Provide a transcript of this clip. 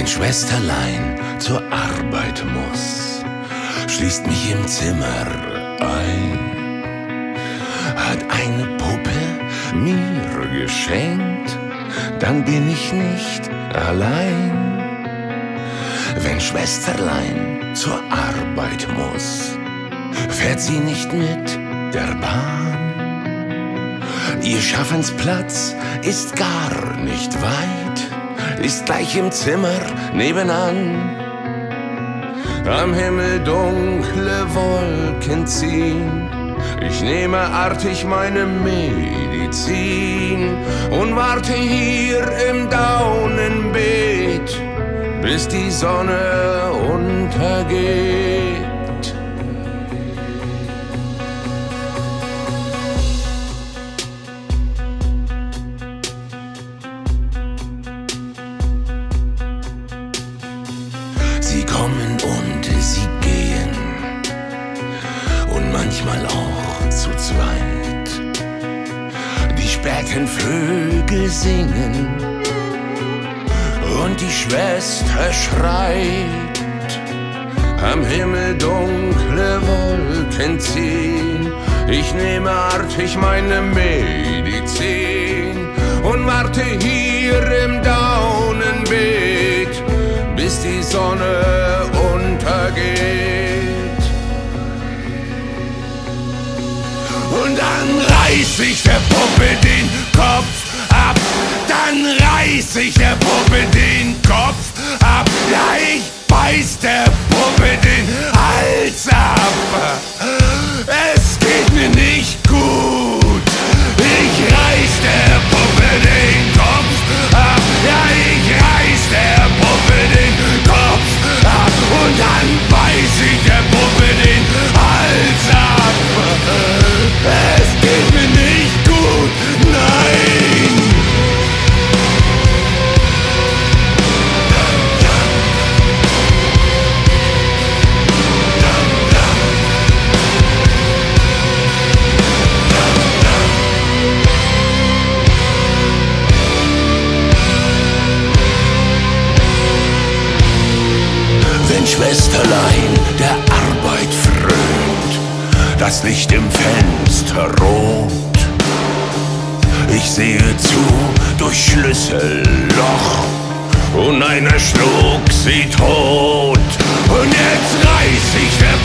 Wenn Schwesterlein zur Arbeit muss, schließt mich im Zimmer ein, hat eine Puppe mir geschenkt, dann bin ich nicht allein. Wenn Schwesterlein zur Arbeit muss, fährt sie nicht mit der Bahn. Ihr Schaffensplatz ist gar nicht weit, ist gleich im Zimmer nebenan. Am Himmel dunkle Wolken ziehen, ich nehme artig meine Medizin und warte hier im Daunenbeet, bis die Sonne untergeht. Sie kommen und sie gehen und manchmal auch zu zweit. Die späten Vögel singen und die Schwester schreit. Am Himmel dunkle Wolken ziehen, ich nehme artig meine Medizin und warte hier im Daunenbeet, bis die Sonne untergeht. Und dann reiß ich der Puppe den Kopf ab, dann reiß ich der Puppe den Kopf ab, ja, ich beiß der Puppe den Hals ab. Es geht mir nicht gut, ich reiß der Puppe den Kopf ab, ja, ich reiß der Puppe den Kopf ab und dann beiß ich der Puppe den Hals ab. Es geht mir nicht gut, nein. Wenn Schwesterlein der Arbeit frönt, das Licht im Fenster rot, ich sehe zu durch Schlüsselloch und einer schlug sie tot. Und jetzt reiß ich der